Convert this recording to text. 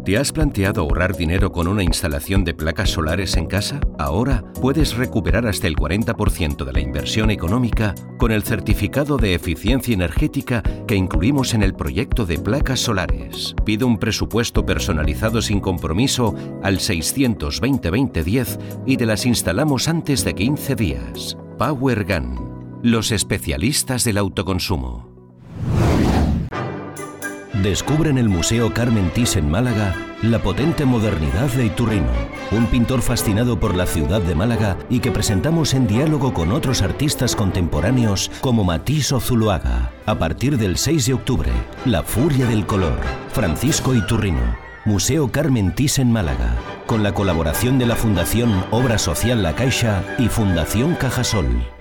¿Te has planteado ahorrar dinero con una instalación de placas solares en casa? Ahora puedes recuperar hasta el 40% de la inversión económica con el certificado de eficiencia energética que incluimos en el proyecto de placas solares. Pide un presupuesto personalizado sin compromiso al 620 2010 y te las instalamos antes de 15 días. PowerGan, los especialistas del autoconsumo. Descubre en el Museo Carmen Thyssen Málaga la potente modernidad de Iturrino, un pintor fascinado por la ciudad de Málaga y que presentamos en diálogo con otros artistas contemporáneos como Matisse o Zuloaga. A partir del 6 de octubre, La furia del color, Francisco Iturrino. Museo Carmen Thyssen Málaga, con la colaboración de la Fundación Obra Social La Caixa y Fundación Cajasol.